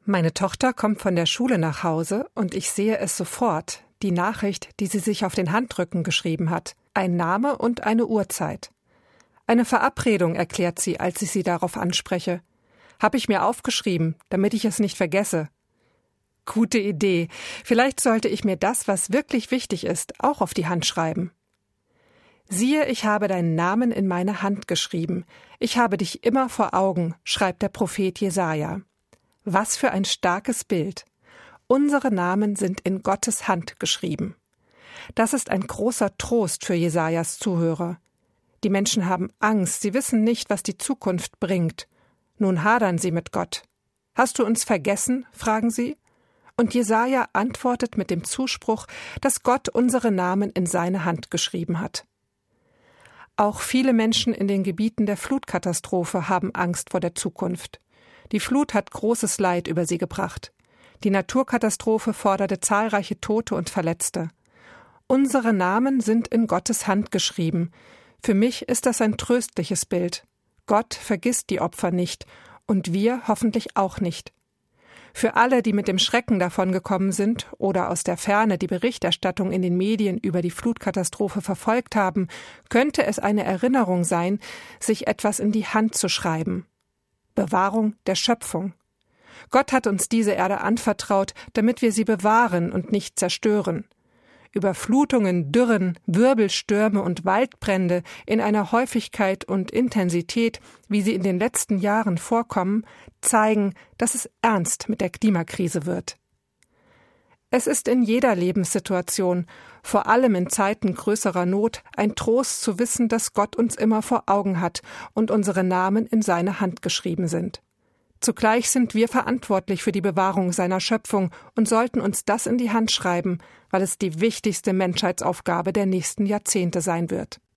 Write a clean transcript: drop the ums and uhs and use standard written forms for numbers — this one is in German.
Meine Tochter kommt von der Schule nach Hause und ich sehe es sofort, die Nachricht, die sie sich auf den Handrücken geschrieben hat. Ein Name und eine Uhrzeit. Eine Verabredung, erklärt sie, als ich sie darauf anspreche. Habe ich mir aufgeschrieben, damit ich es nicht vergesse. Gute Idee. Vielleicht sollte ich mir das, was wirklich wichtig ist, auch auf die Hand schreiben. Siehe, ich habe deinen Namen in meine Hand geschrieben. Ich habe dich immer vor Augen, schreibt der Prophet Jesaja. Was für ein starkes Bild. Unsere Namen sind in Gottes Hand geschrieben. Das ist ein großer Trost für Jesajas Zuhörer. Die Menschen haben Angst, sie wissen nicht, was die Zukunft bringt. Nun hadern sie mit Gott. Hast du uns vergessen? Fragen sie. Und Jesaja antwortet mit dem Zuspruch, dass Gott unsere Namen in seine Hand geschrieben hat. Auch viele Menschen in den Gebieten der Flutkatastrophe haben Angst vor der Zukunft. Die Flut hat großes Leid über sie gebracht. Die Naturkatastrophe forderte zahlreiche Tote und Verletzte. Unsere Namen sind in Gottes Hand geschrieben. Für mich ist das ein tröstliches Bild. Gott vergisst die Opfer nicht und wir hoffentlich auch nicht. Für alle, die mit dem Schrecken davongekommen sind oder aus der Ferne die Berichterstattung in den Medien über die Flutkatastrophe verfolgt haben, könnte es eine Erinnerung sein, sich etwas in die Hand zu schreiben. Bewahrung der Schöpfung. Gott hat uns diese Erde anvertraut, damit wir sie bewahren und nicht zerstören. Überflutungen, Dürren, Wirbelstürme und Waldbrände in einer Häufigkeit und Intensität, wie sie in den letzten Jahren vorkommen, zeigen, dass es ernst mit der Klimakrise wird. Es ist in jeder Lebenssituation, vor allem in Zeiten größerer Not, ein Trost zu wissen, dass Gott uns immer vor Augen hat und unsere Namen in seine Hand geschrieben sind. Zugleich sind wir verantwortlich für die Bewahrung seiner Schöpfung und sollten uns das in die Hand schreiben, weil es die wichtigste Menschheitsaufgabe der nächsten Jahrzehnte sein wird.